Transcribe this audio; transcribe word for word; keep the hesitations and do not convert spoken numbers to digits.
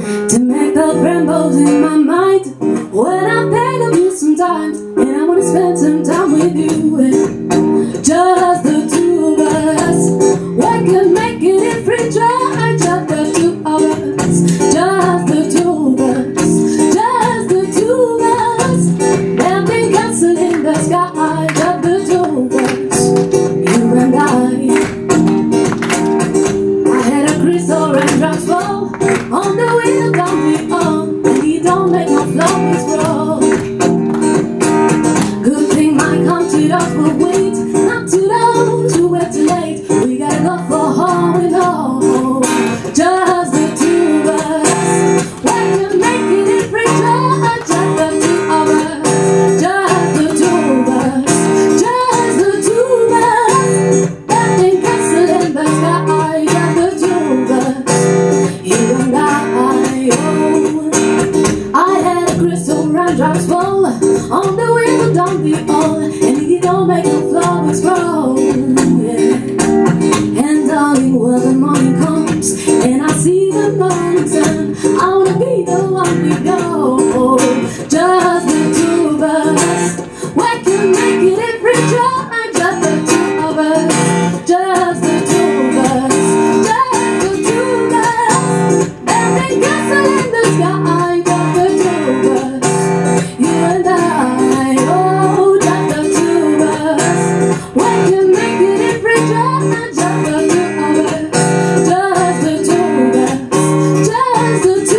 to make the rainbows in my mind. When I think of you sometimes, and I wanna spend some time with you, and just the two of us. We can make it if we try. Just the two of us, just the two of us, just the two of us. Dancing castle in the sky, just the two of us, you and I. I had a crystal raindrops fall on the window down the on, and you don't make no flowers grow. Good thing my country dogs will wait, not to those who wait too late. We gotta go for home and home. Just the two of us. We can make it if we try. Just the two of us. Just the two of us. Just the two of us. Dancing castle in the sky. Just the two of us. You and I. Oh, I had a crystal raindrops fall on the window down the hall, and you don't make no flowers grow. Yeah. And darling, when the morning comes and I see the morning sun, I wanna be the one we go. Just the two of us. We can make it if we try. Just the two of us. Just the two of us. Just the two of us. Dancing castle in the sky. Just the two of us. You and I. Oh, just the two of us. We can make it if we try. Just the two of us. Just the two of us. Just the two